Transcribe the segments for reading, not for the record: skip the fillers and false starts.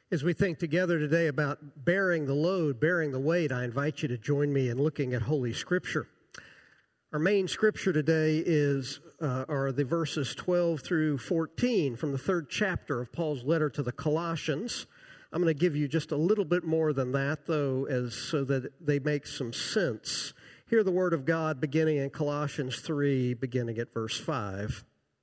As we think together today about bearing the load, bearing the weight, I invite you to join me in looking at Holy Scripture. Our main scripture today are the verses 12 through 14 from the third chapter of Paul's letter to the Colossians. I'm going to give you just a little bit more than that, though, so that they make some sense. Hear the word of God beginning in Colossians 3, beginning at verse 5.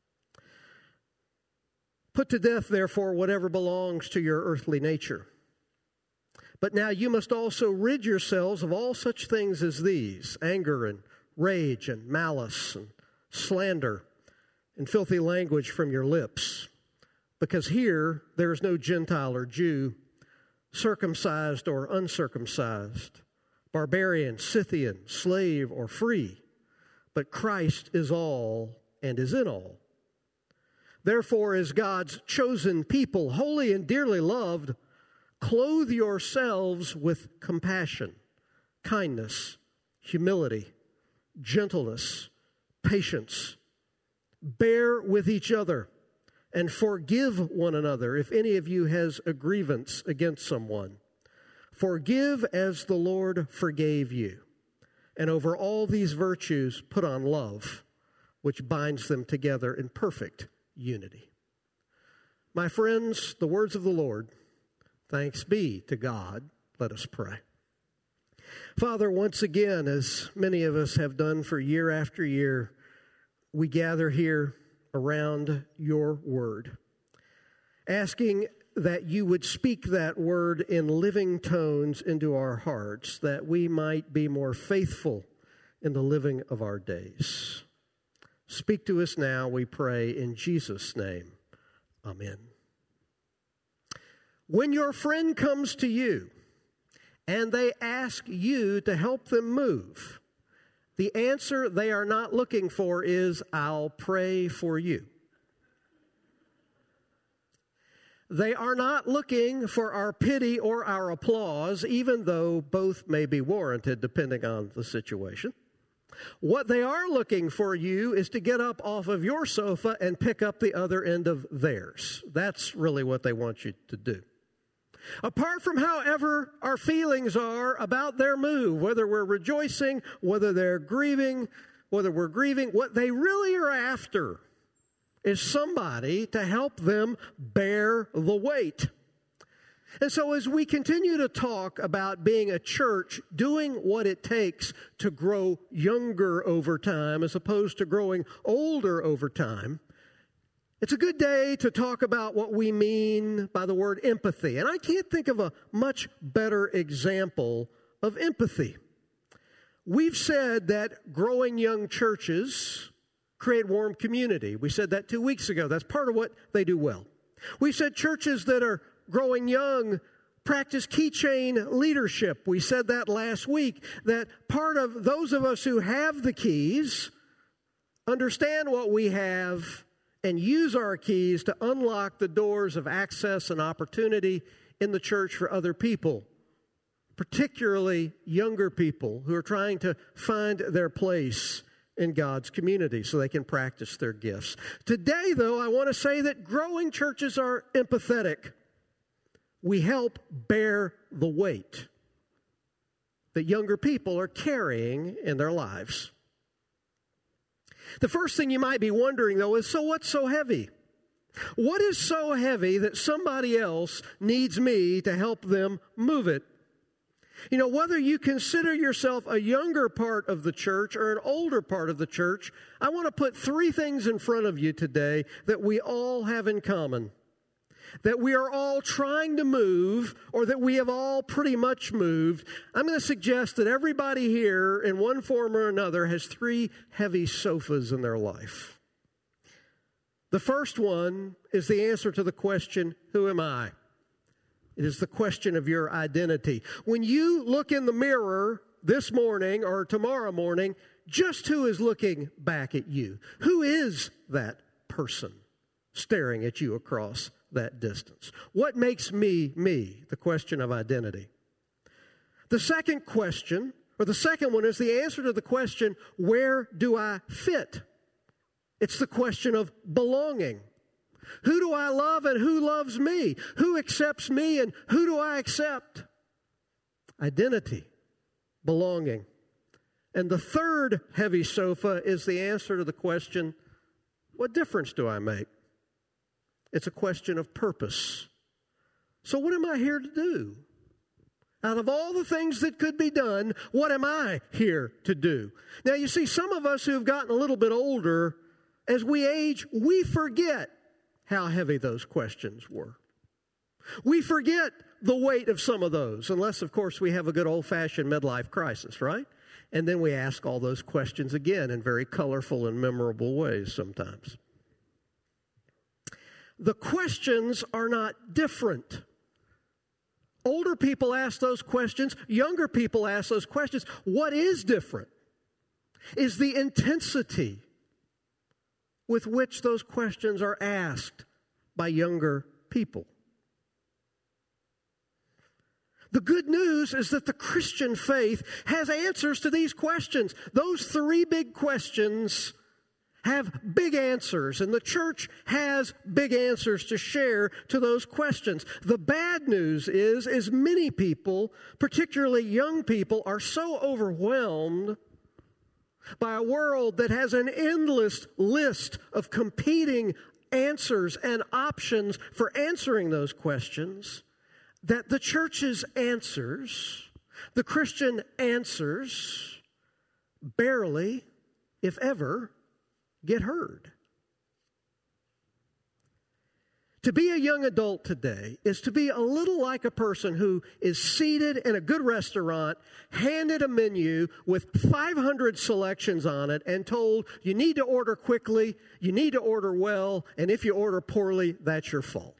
Put to death, therefore, whatever belongs to your earthly nature. But now you must also rid yourselves of all such things as these: anger and rage and malice and slander and filthy language from your lips. Because here there is no Gentile or Jew, circumcised or uncircumcised, barbarian, Scythian, slave or free, but Christ is all and is in all. Therefore, as God's chosen people, holy and dearly loved, clothe yourselves with compassion, kindness, humility, gentleness, patience. Bear with each other and forgive one another if any of you has a grievance against someone. Forgive as the Lord forgave you. And over all these virtues, put on love, which binds them together in perfect unity. My friends, the words of the Lord. Thanks be to God. Let us pray. Father, once again, as many of us have done for year after year, we gather here around your word, asking that you would speak that word in living tones into our hearts, that we might be more faithful in the living of our days. Speak to us now, we pray, in Jesus' name. Amen. When your friend comes to you and they ask you to help them move, the answer they are not looking for is, "I'll pray for you." They are not looking for our pity or our applause, even though both may be warranted depending on the situation. What they are looking for you is to get up off of your sofa and pick up the other end of theirs. That's really what they want you to do. Apart from however our feelings are about their move, whether we're rejoicing, whether we're grieving, what they really are after is somebody to help them bear the weight. And so as we continue to talk about being a church, doing what it takes to grow younger over time as opposed to growing older over time, it's a good day to talk about what we mean by the word empathy. And I can't think of a much better example of empathy. We've said that growing young churches create warm community. We said that 2 weeks ago. That's part of what they do well. We said churches that are growing young practice keychain leadership. We said that last week, that part of those of us who have the keys understand what we have and use our keys to unlock the doors of access and opportunity in the church for other people, particularly younger people who are trying to find their place in God's community so they can practice their gifts. Today, though, I want to say that growing churches are empathetic. We help bear the weight that younger people are carrying in their lives. The first thing you might be wondering, though, is, so what's so heavy? What is so heavy that somebody else needs me to help them move it? You know, whether you consider yourself a younger part of the church or an older part of the church, I want to put 3 things in front of you today that we all have in common. That we are all trying to move, or that we have all pretty much moved. I'm going to suggest that everybody here, in one form or another, has 3 heavy sofas in their life. The first one is the answer to the question, who am I? It is the question of your identity. When you look in the mirror this morning or tomorrow morning, just who is looking back at you? Who is that person staring at you across that distance? What makes me, me? The question of identity. The second question, or the second one, is the answer to the question, where do I fit? It's the question of belonging. Who do I love and who loves me? Who accepts me and who do I accept? Identity, belonging. And the third heavy sofa is the answer to the question, what difference do I make? It's a question of purpose. So what am I here to do? Out of all the things that could be done, what am I here to do? Now, you see, some of us who have gotten a little bit older, as we age, we forget how heavy those questions were. We forget the weight of some of those, unless, of course, we have a good old-fashioned midlife crisis, right? And then we ask all those questions again in very colorful and memorable ways sometimes. The questions are not different. Older people ask those questions. Younger people ask those questions. What is different is the intensity with which those questions are asked by younger people. The good news is that the Christian faith has answers to these questions. Those three big questions have big answers, and the church has big answers to share to those questions. The bad news is many people, particularly young people, are so overwhelmed by a world that has an endless list of competing answers and options for answering those questions, that the church's answers, the Christian answers, barely, if ever, get heard. To be a young adult today is to be a little like a person who is seated in a good restaurant, handed a menu with 500 selections on it, and told you need to order quickly, you need to order well, and if you order poorly, that's your fault.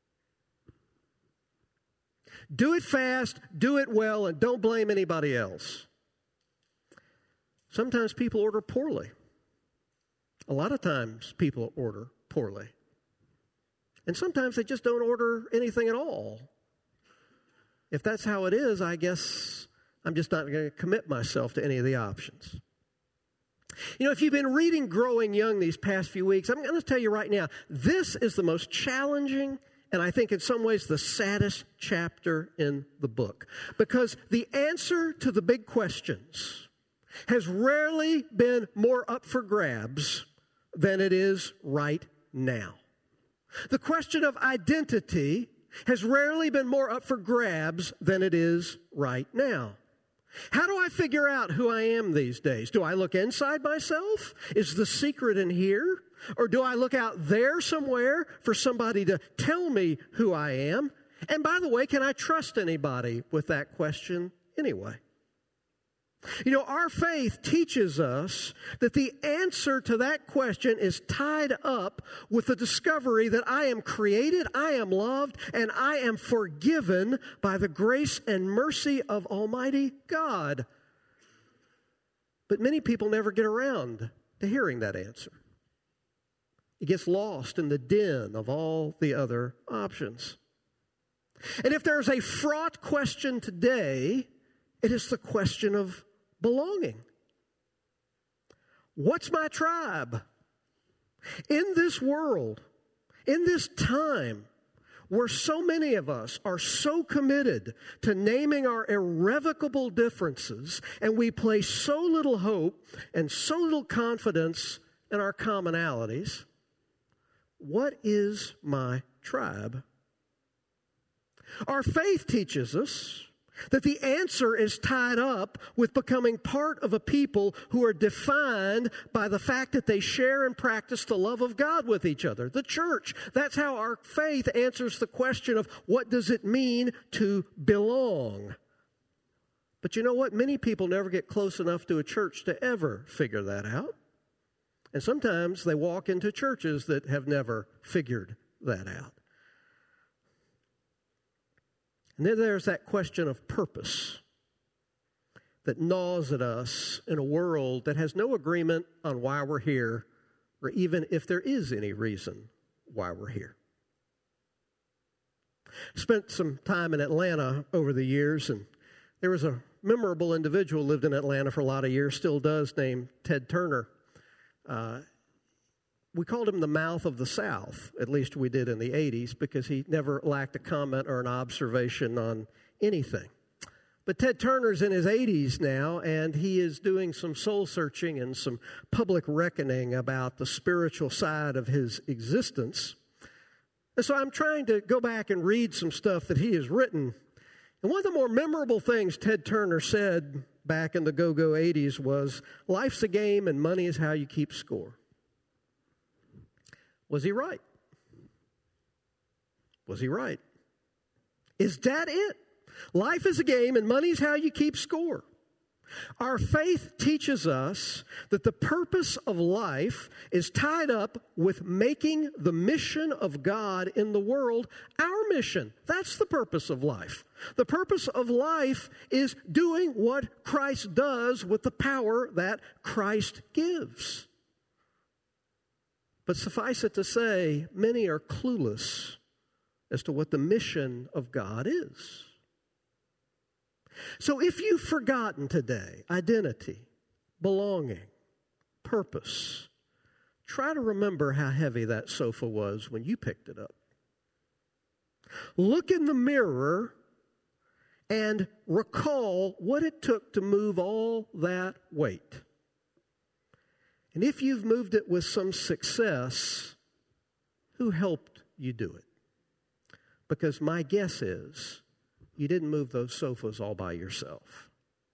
Do it fast, do it well, and don't blame anybody else. Sometimes people order poorly. A lot of times people order poorly. And sometimes they just don't order anything at all. If that's how it is, I guess I'm just not going to commit myself to any of the options. You know, if you've been reading Growing Young these past few weeks, I'm going to tell you right now, this is the most challenging and I think in some ways the saddest chapter in the book. Because the answer to the big questions has rarely been more up for grabs than it is right now. The question of identity has rarely been more up for grabs than it is right now. How do I figure out who I am these days? Do I look inside myself? Is the secret in here? Or do I look out there somewhere for somebody to tell me who I am? And by the way, can I trust anybody with that question anyway? You know, our faith teaches us that the answer to that question is tied up with the discovery that I am created, I am loved, and I am forgiven by the grace and mercy of Almighty God. But many people never get around to hearing that answer. It gets lost in the din of all the other options. And if there's a fraught question today, it is the question of belonging. What's my tribe? In this world, in this time, where so many of us are so committed to naming our irrevocable differences, and we place so little hope and so little confidence in our commonalities, what is my tribe? Our faith teaches us that the answer is tied up with becoming part of a people who are defined by the fact that they share and practice the love of God with each other, the church. That's how our faith answers the question of what does it mean to belong. But you know what? Many people never get close enough to a church to ever figure that out. And sometimes they walk into churches that have never figured that out. And then there's that question of purpose that gnaws at us in a world that has no agreement on why we're here, or even if there is any reason why we're here. Spent some time in Atlanta over the years, and there was a memorable individual who lived in Atlanta for a lot of years, still does, named Ted Turner. We called him the mouth of the South, at least we did in the 80s, because he never lacked a comment or an observation on anything. But Ted Turner's in his 80s now, and he is doing some soul searching and some public reckoning about the spiritual side of his existence. And so I'm trying to go back and read some stuff that he has written. And one of the more memorable things Ted Turner said back in the go-go 80s was, life's a game and money is how you keep score. Was he right? Was he right? Is that it? Life is a game and money's how you keep score. Our faith teaches us that the purpose of life is tied up with making the mission of God in the world our mission. That's the purpose of life. The purpose of life is doing what Christ does with the power that Christ gives. But suffice it to say, many are clueless as to what the mission of God is. So if you've forgotten today identity, belonging, purpose, try to remember how heavy that sofa was when you picked it up. Look in the mirror and recall what it took to move all that weight. And if you've moved it with some success, who helped you do it? Because my guess is you didn't move those sofas all by yourself.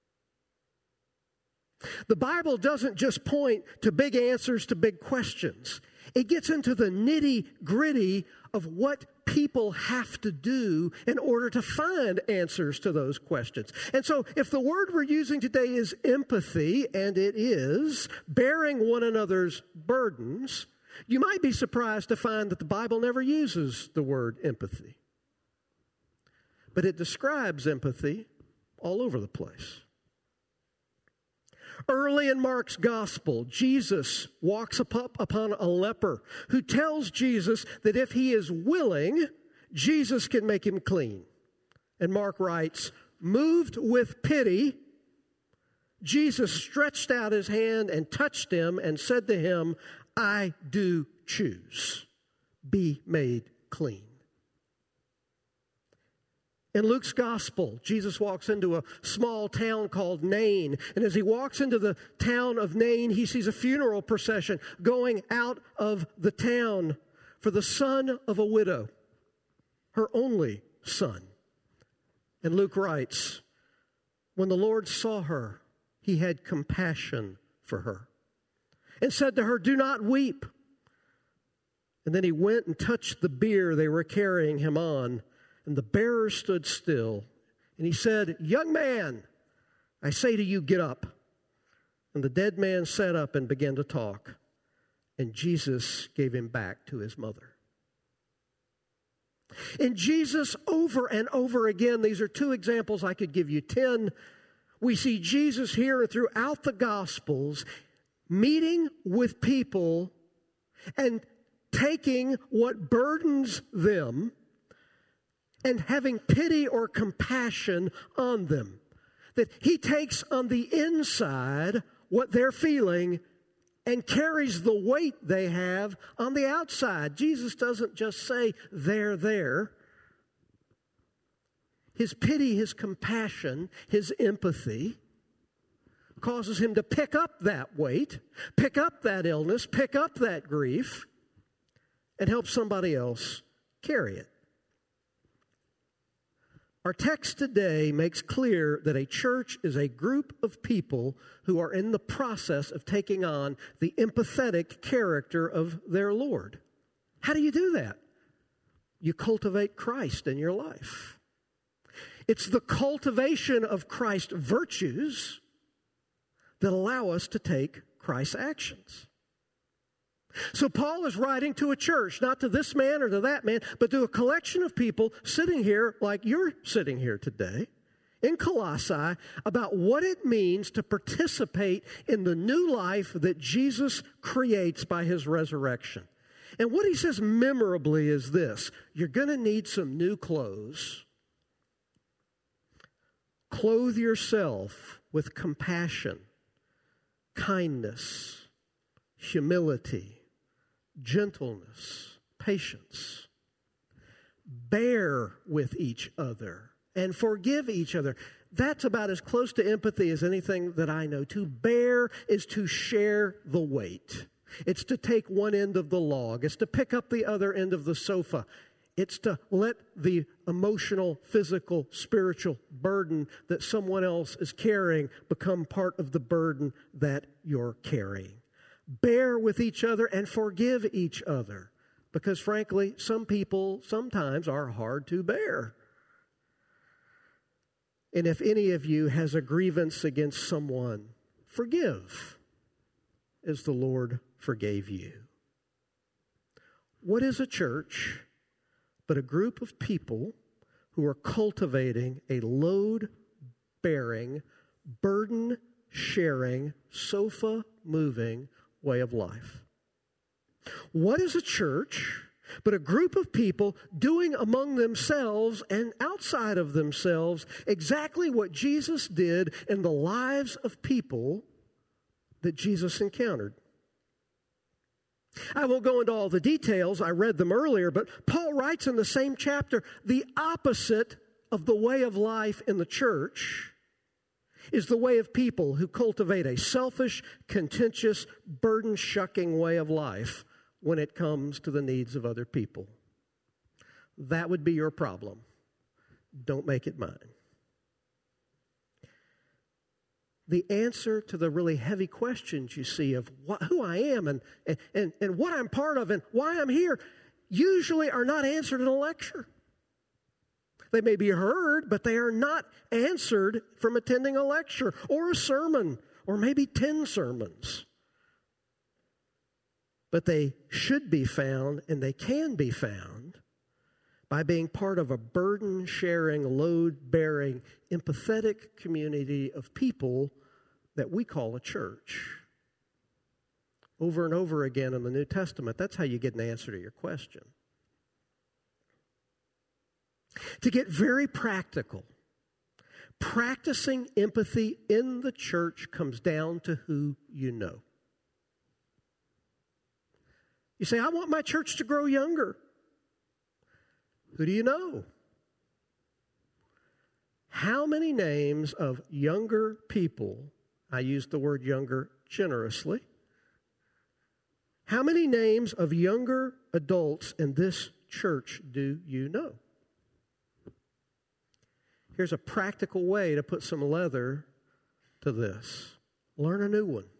The Bible doesn't just point to big answers to big questions. It gets into the nitty-gritty of what people have to do in order to find answers to those questions. And so if the word we're using today is empathy, and it is, bearing one another's burdens, you might be surprised to find that the Bible never uses the word empathy. But it describes empathy all over the place. Early in Mark's gospel, Jesus walks upon a leper who tells Jesus that if he is willing, Jesus can make him clean. And Mark writes, moved with pity, Jesus stretched out his hand and touched him and said to him, I do choose. Be made clean. In Luke's gospel, Jesus walks into a small town called Nain. And as he walks into the town of Nain, he sees a funeral procession going out of the town for the son of a widow, her only son. And Luke writes, when the Lord saw her, he had compassion for her and said to her, do not weep. And then he went and touched the bier they were carrying him on. And the bearer stood still, and he said, young man, I say to you, get up. And the dead man sat up and began to talk, and Jesus gave him back to his mother. In Jesus, over and over again, these are two examples, I could give you 10. We see Jesus here and throughout the Gospels meeting with people and taking what burdens them and having pity or compassion on them. That he takes on the inside what they're feeling and carries the weight they have on the outside. Jesus doesn't just say, they're there. His pity, his compassion, his empathy causes him to pick up that weight, pick up that illness, pick up that grief, and help somebody else carry it. Our text today makes clear that a church is a group of people who are in the process of taking on the empathetic character of their Lord. How do you do that? You cultivate Christ in your life. It's the cultivation of Christ's virtues that allow us to take Christ's actions. So Paul is writing to a church, not to this man or to that man, but to a collection of people sitting here like you're sitting here today in Colossae about what it means to participate in the new life that Jesus creates by his resurrection. And what he says memorably is this: you're going to need some new clothes. Clothe yourself with compassion, kindness, humility, gentleness, patience. Bear with each other and forgive each other. That's about as close to empathy as anything that I know. To bear is to share the weight. It's to take one end of the log. It's to pick up the other end of the sofa. It's to let the emotional, physical, spiritual burden that someone else is carrying become part of the burden that you're carrying. Bear with each other and forgive each other. Because frankly, some people sometimes are hard to bear. And if any of you has a grievance against someone, forgive as the Lord forgave you. What is a church but a group of people who are cultivating a load-bearing, burden-sharing, sofa-moving way of life? What is a church but a group of people doing among themselves and outside of themselves exactly what Jesus did in the lives of people that Jesus encountered? I won't go into all the details. I read them earlier, but Paul writes in the same chapter, the opposite of the way of life in the church is the way of people who cultivate a selfish, contentious, burden-shucking way of life when it comes to the needs of other people. That would be your problem. Don't make it mine. The answer to the really heavy questions you see of who I am and what I'm part of and why I'm here usually are not answered in a lecture. They may be heard, but they are not answered from attending a lecture or a sermon or maybe 10 sermons. But they should be found, and they can be found, by being part of a burden-sharing, load-bearing, empathetic community of people that we call a church. Over and over again in the New Testament, that's how you get an answer to your question. To get very practical, practicing empathy in the church comes down to who you know. You say, I want my church to grow younger. Who do you know? How many names of younger people, I use the word younger generously, how many names of younger adults in this church do you know? Here's a practical way to put some leather to this. Learn a new one.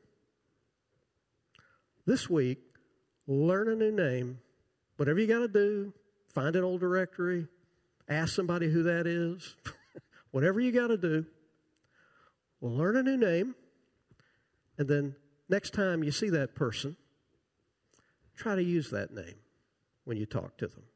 This week, learn a new name. Whatever you got to do, find an old directory, ask somebody who that is. Whatever you got to do, learn a new name, and then next time you see that person, try to use that name when you talk to them.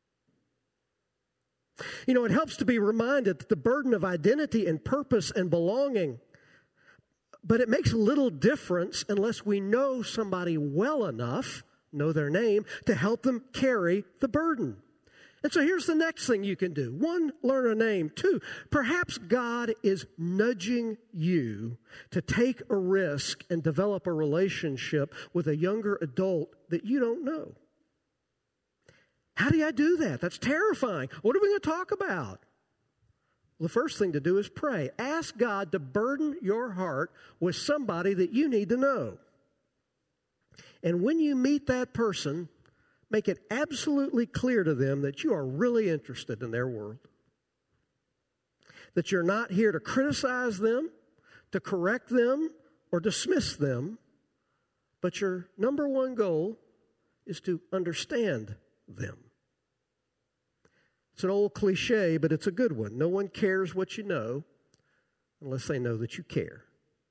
You know, it helps to be reminded that the burden of identity and purpose and belonging, but it makes little difference unless we know somebody well enough, know their name, to help them carry the burden. And so here's the next thing you can do. 1, learn a name. 2, perhaps God is nudging you to take a risk and develop a relationship with a younger adult that you don't know. How do I do that? That's terrifying. What are we going to talk about? Well, the first thing to do is pray. Ask God to burden your heart with somebody that you need to know. And when you meet that person, make it absolutely clear to them that you are really interested in their world. That you're not here to criticize them, to correct them, or dismiss them, but your number one goal is to understand them. It's an old cliche, but it's a good one. No one cares what you know unless they know that you care.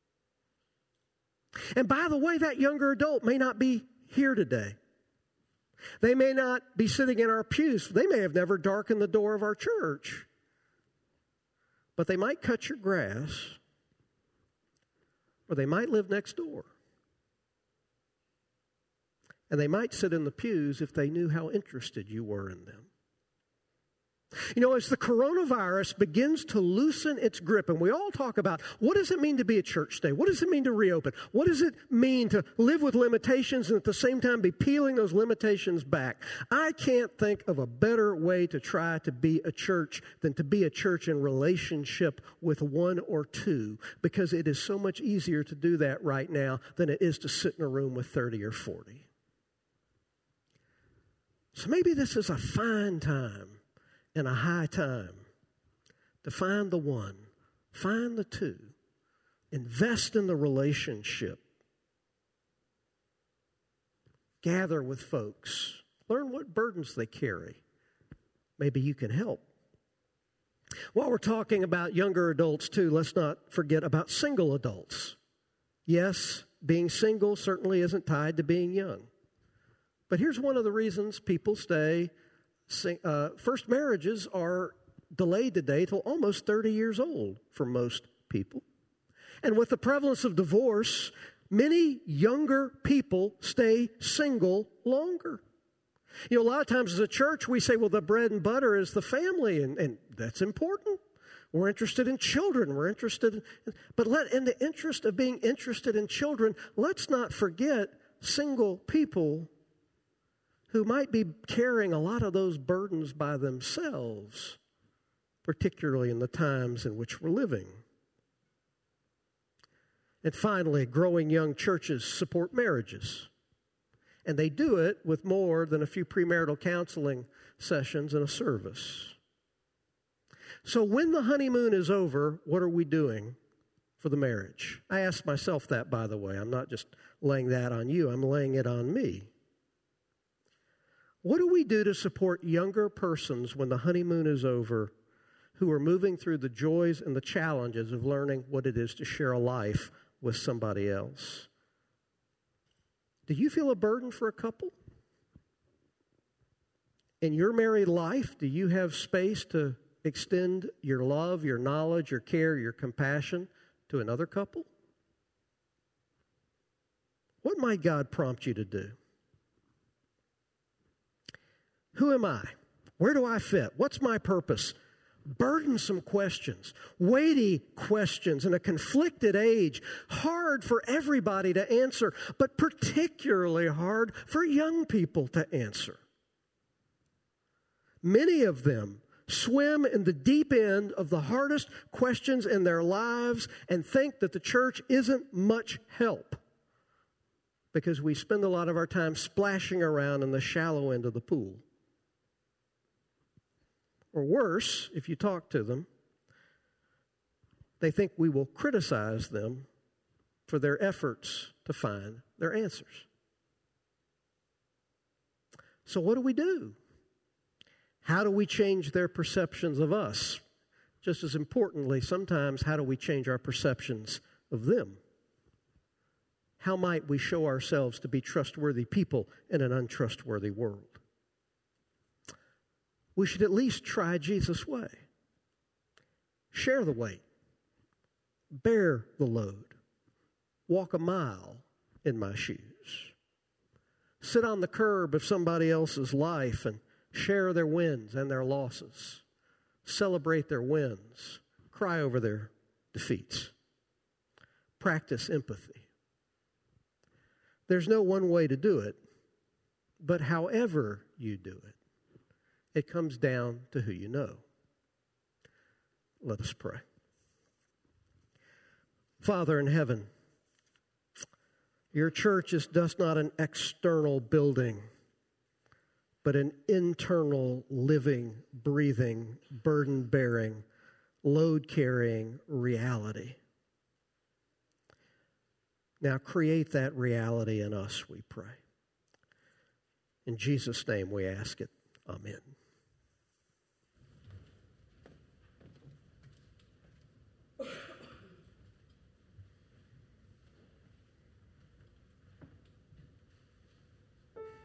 And by the way, that younger adult may not be here today. They may not be sitting in our pews. They may have never darkened the door of our church. But they might cut your grass, or they might live next door. And they might sit in the pews if they knew how interested you were in them. You know, as the coronavirus begins to loosen its grip, and we all talk about what does it mean to be a church today? What does it mean to reopen? What does it mean to live with limitations and at the same time be peeling those limitations back? I can't think of a better way to try to be a church than to be a church in relationship with one or two, because it is so much easier to do that right now than it is to sit in a room with 30 or 40. So maybe this is a fine time and a high time to find the one, find the two, invest in the relationship, gather with folks, learn what burdens they carry. Maybe you can help. While we're talking about younger adults too, let's not forget about single adults. Yes, being single certainly isn't tied to being young. But here's one of the reasons people stay. First marriages are delayed today till almost 30 years old for most people. And with the prevalence of divorce, many younger people stay single longer. You know, a lot of times as a church, we say, well, the bread and butter is the family, and that's important. We're interested in children. We're interested in, but in the interest of being interested in children, let's not forget single people who might be carrying a lot of those burdens by themselves, particularly in the times in which we're living. And finally, growing young churches support marriages. And they do it with more than a few premarital counseling sessions and a service. So when the honeymoon is over, what are we doing for the marriage? I asked myself that, by the way. I'm not just laying that on you. I'm laying it on me. What do we do to support younger persons when the honeymoon is over, who are moving through the joys and the challenges of learning what it is to share a life with somebody else? Do you feel a burden for a couple? In your married life, do you have space to extend your love, your knowledge, your care, your compassion to another couple? What might God prompt you to do? Who am I? Where do I fit? What's my purpose? Burdensome questions, weighty questions in a conflicted age, hard for everybody to answer, but particularly hard for young people to answer. Many of them swim in the deep end of the hardest questions in their lives and think that the church isn't much help because we spend a lot of our time splashing around in the shallow end of the pool. Or worse, if you talk to them, they think we will criticize them for their efforts to find their answers. So what do we do? How do we change their perceptions of us? Just as importantly, sometimes, how do we change our perceptions of them? How might we show ourselves to be trustworthy people in an untrustworthy world? We should at least try Jesus' way. Share the weight. Bear the load. Walk a mile in my shoes. Sit on the curb of somebody else's life and share their wins and their losses. Celebrate their wins. Cry over their defeats. Practice empathy. There's no one way to do it, but however you do it, it comes down to who you know. Let us pray. Father in heaven, your church is just not an external building, but an internal, living, breathing, burden-bearing, load-carrying reality. Now create that reality in us, we pray. In Jesus' name we ask it. Amen.